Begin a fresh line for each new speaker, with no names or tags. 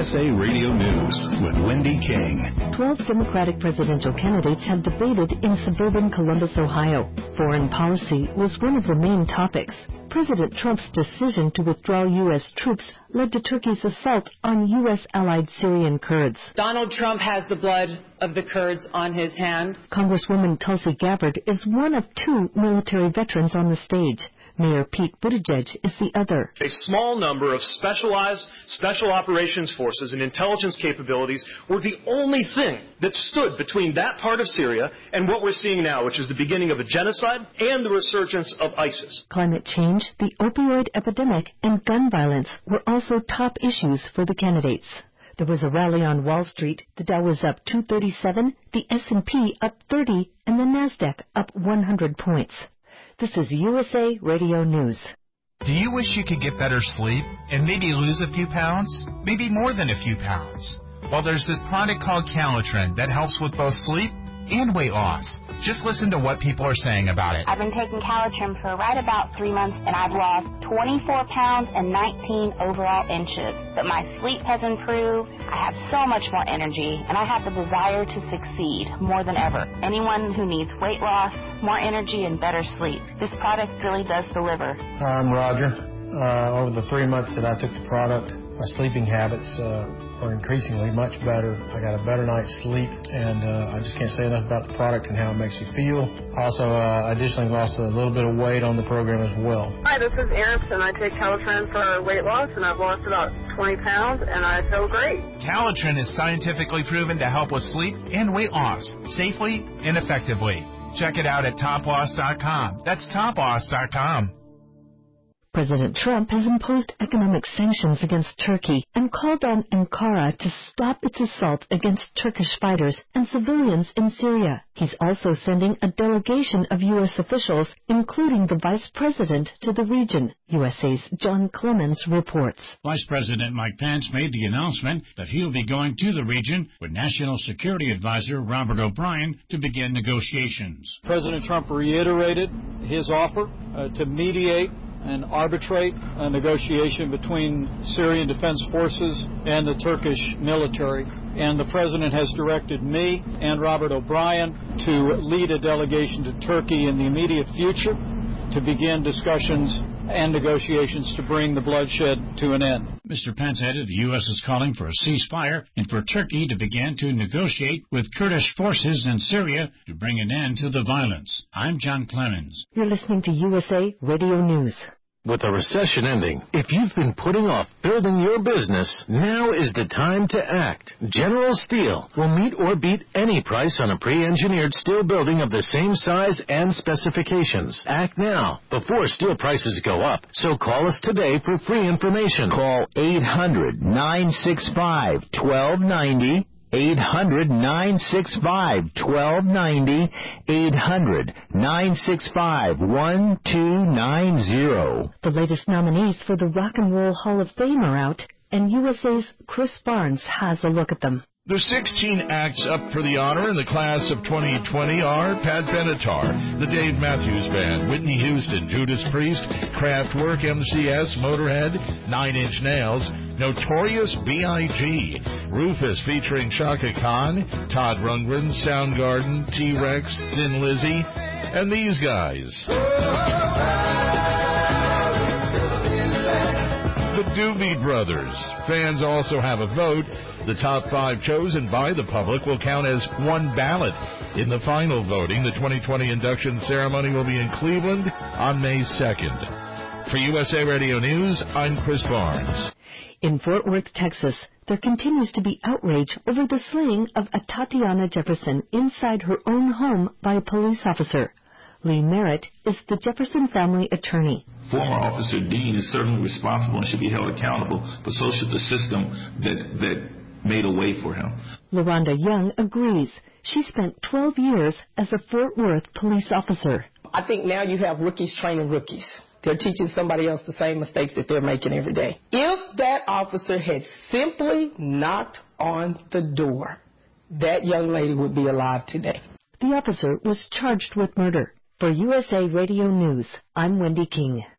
USA Radio News with Wendy King.
12 Democratic presidential candidates have debated in suburban Columbus, Ohio. Foreign policy was one of the main topics. President Trump's decision to withdraw U.S. troops led to Turkey's assault on U.S.-allied Syrian Kurds.
Donald Trump has the blood of the Kurds on his hand.
Congresswoman Tulsi Gabbard is one of 2 military veterans on the stage. Mayor Pete Buttigieg is the other.
A small number of specialized special operations forces and intelligence capabilities were the only thing that stood between that part of Syria and what we're seeing now, which is the beginning of a genocide and the resurgence of ISIS.
Climate change, the opioid epidemic, and gun violence were also top issues for the candidates. There was a rally on Wall Street. The Dow was up 237, the S&P up 30, and the Nasdaq up 100 points. This is USA Radio News.
Do you wish you could get better sleep and maybe lose a few pounds? Maybe more than a few pounds? Well, there's this product called Calitrin that helps with both sleep and weight loss. Just listen to what people are saying about it.
I've been taking Calitrin for right about 3 months, and I've lost 24 pounds and 19 overall inches. But my sleep has improved, I have so much more energy, and I have the desire to succeed more than ever. Anyone who needs weight loss, more energy, and better sleep, this product really does deliver.
I'm Roger. Over the 3 months that I took the product, my sleeping habits are increasingly much better. I got a better night's sleep, and I just can't say enough about the product and how it makes you feel. Also, additionally lost a little bit of weight on the program as well.
Hi, this is Erin, and I take Calitrin for weight loss, and I've lost about 20 pounds, and I feel great.
Calitrin is scientifically proven to help with sleep and weight loss safely and effectively. Check it out at toploss.com. That's toploss.com.
President Trump has imposed economic sanctions against Turkey and called on Ankara to stop its assault against Turkish fighters and civilians in Syria. He's also sending a delegation of U.S. officials, including the Vice President, to the region. USA's John Clemens reports.
Vice President Mike Pence made the announcement that he'll be going to the region with National Security Advisor Robert O'Brien to begin negotiations.
President Trump reiterated his offer to mediate and arbitrate a negotiation between Syrian Defense Forces and the Turkish military. And the President has directed me and Robert O'Brien to lead a delegation to Turkey in the immediate future to begin discussions and negotiations to bring the bloodshed to an end.
Mr. Pence added the U.S. is calling for a ceasefire and for Turkey to begin to negotiate with Kurdish forces in Syria to bring an end to the violence. I'm John Clemens.
You're listening to USA Radio News.
With the recession ending, if you've been putting off building your business, now is the time to act. General Steel will meet or beat any price on a pre-engineered steel building of the same size and specifications. Act now, before steel prices go up. So call us today for free information.
Call 800-965-1290. 800-965-1290, 800-965-1290.
The latest nominees for the Rock and Roll Hall of Fame are out, and USA's Chris Barnes has a look at them.
The 16 acts up for the honor in the class of 2020 are Pat Benatar, the Dave Matthews Band, Whitney Houston, Judas Priest, Kraftwerk, MCS, Motorhead, Nine Inch Nails, Notorious B.I.G., Rufus featuring Chaka Khan, Todd Rundgren, Soundgarden, T-Rex, Thin Lizzy, and these guys. The Doobie Brothers. Fans also have a vote. The top 5 chosen by the public will count as one ballot. In the final voting, the 2020 induction ceremony will be in Cleveland on May 2nd. For USA Radio News, I'm Chris Barnes.
In Fort Worth, Texas, there continues to be outrage over the slaying of a Tatiana Jefferson inside her own home by a police officer. Lee Merritt is the Jefferson family attorney.
Former Officer Dean is certainly responsible and should be held accountable, but so should the system that made a way for him.
LaRonda Young agrees. She spent 12 years as a Fort Worth police officer.
I think now you have rookies training rookies. They're teaching somebody else the same mistakes that they're making every day. If that officer had simply knocked on the door, that young lady would be alive today.
The officer was charged with murder. For USA Radio News, I'm Wendy King.